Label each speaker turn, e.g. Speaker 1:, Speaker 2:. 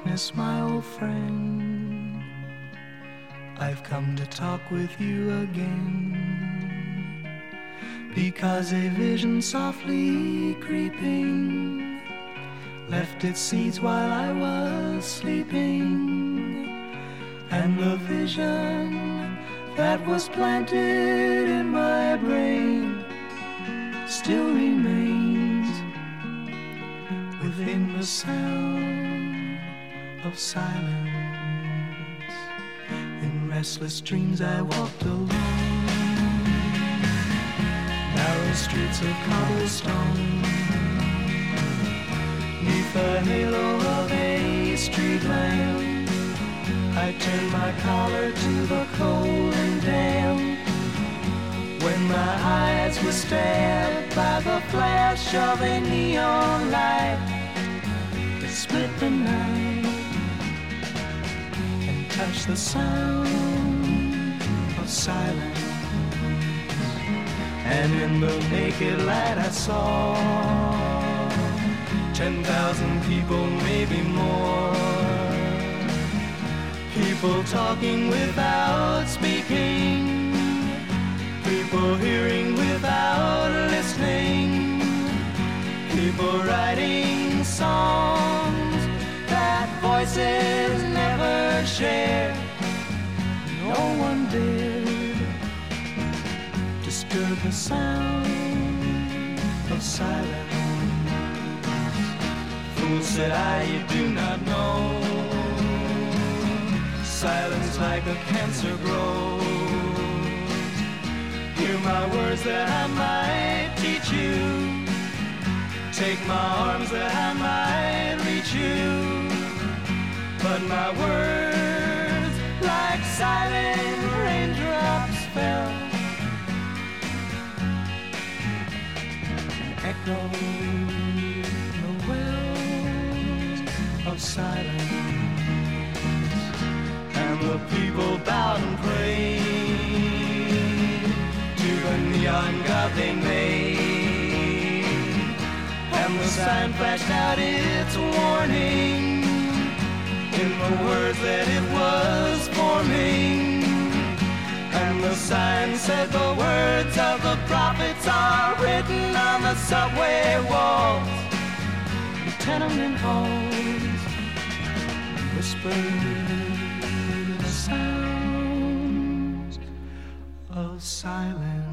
Speaker 1: darkness, my old friend, I've come to talk with you again, because a vision softly creeping left its seeds while I was sleeping, and the vision that was planted in my brain still remains within the sound of silence. In restless dreams I walked alone, narrow streets of cobblestone, neath the halo of a street lamp. I turned my collar to the cold and damp, when my eyes were stabbed by the flash of a neon light that split the night and touched the sound of silence. And in the naked light I saw 10,000 people, maybe more, people talking without speaking, people hearing without listening, people writing songs that voices never shared. No one dared disturb the sound of silence. Fool, said I, you do not know, silence like a cancer grows. Hear my words that I might teach you, take my arms that I might reach you, but my words like silent raindrops fell and echoed the wells of silence. And the people bowed and prayed to the neon god they made, and the sign flashed out its warning in the words that it was forming. And the sign said the words of the prophets are written on the subway walls, the tenement halls, whispered sounds of silence.